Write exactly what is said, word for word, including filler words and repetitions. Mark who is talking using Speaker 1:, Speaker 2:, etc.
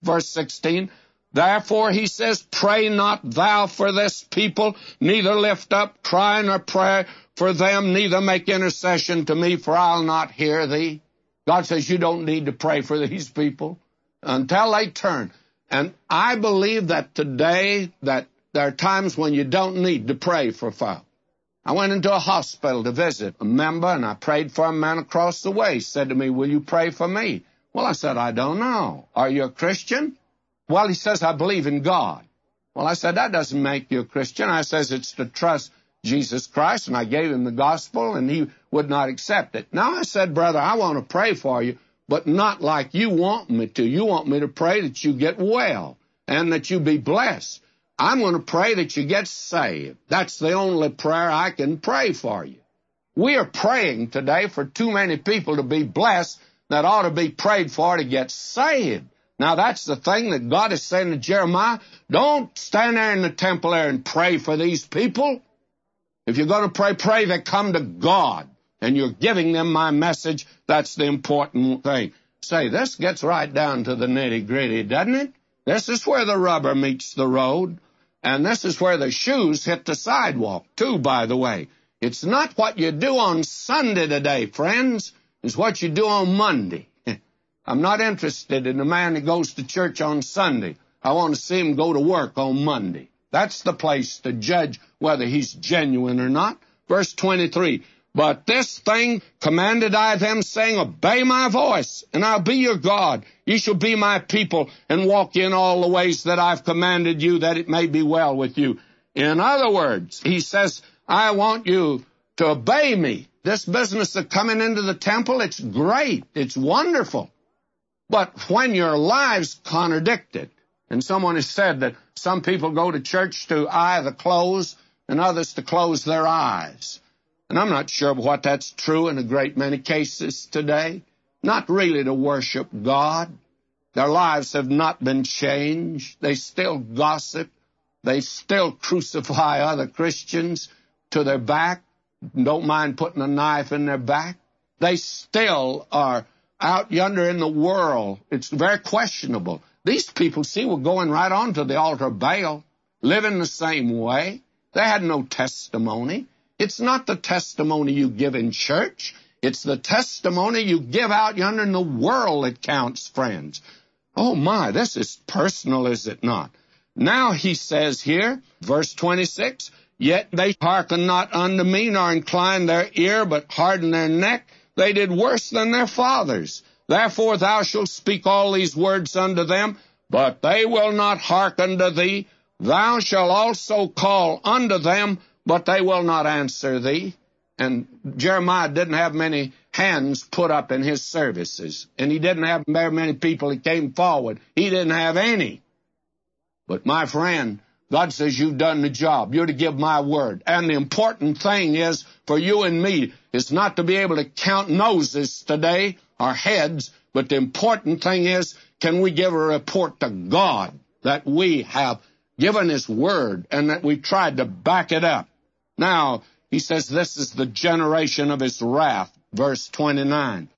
Speaker 1: verse sixteen. Therefore, he says, pray not thou for this people, neither lift up cry nor prayer for them, neither make intercession to me, for I'll not hear thee. God says you don't need to pray for these people until they turn. And I believe that today that there are times when you don't need to pray for folk. I went into a hospital to visit a member, and I prayed for a man across the way. He said to me, will you pray for me? Well, I said, I don't know. Are you a Christian? Well, he says, I believe in God. Well, I said, that doesn't make you a Christian. I says, it's to trust Jesus Christ, and I gave him the gospel, and he would not accept it. Now, I said, brother, I want to pray for you, but not like you want me to. You want me to pray that you get well and that you be blessed. I'm going to pray that you get saved. That's the only prayer I can pray for you. We are praying today for too many people to be blessed that ought to be prayed for to get saved. Now, that's the thing that God is saying to Jeremiah. Don't stand there in the temple there and pray for these people. If you're going to pray, pray that come to God, and you're giving them my message. That's the important thing. Say, this gets right down to the nitty-gritty, doesn't it? This is where the rubber meets the road, and this is where the shoes hit the sidewalk, too, by the way. It's not what you do on Sunday today, friends. It's what you do on Monday. I'm not interested in a man that goes to church on Sunday. I want to see him go to work on Monday. That's the place to judge whether he's genuine or not. Verse twenty-three, but this thing commanded I them, saying, obey my voice, and I'll be your God. Ye shall be my people, and walk in all the ways that I've commanded you, that it may be well with you. In other words, he says, I want you to obey me. This business of coming into the temple, it's great. It's wonderful. But when your lives contradict it, and someone has said that some people go to church to eye the clothes and others to close their eyes. And I'm not sure what that's true in a great many cases today. Not really to worship God. Their lives have not been changed. They still gossip. They still crucify other Christians to their back. Don't mind putting a knife in their back. They still are out yonder in the world. It's very questionable. These people, see, were going right on to the altar of Baal, living the same way. They had no testimony. It's not the testimony you give in church. It's the testimony you give out yonder in the world that counts, friends. Oh, my, this is personal, is it not? Now he says here, verse twenty-six, yet they hearken not unto me, nor incline their ear, but harden their neck. They did worse than their fathers. Therefore thou shalt speak all these words unto them, but they will not hearken to thee. Thou shalt also call unto them, but they will not answer thee. And Jeremiah didn't have many hands put up in his services, and he didn't have very many people that came forward. He didn't have any. But my friend, God says you've done the job. You're to give my word. And the important thing is for you and me is not to be able to count noses today or heads, but the important thing is, can we give a report to God that we have given his word and that we tried to back it up? Now, he says this is the generation of his wrath, verse twenty-nine.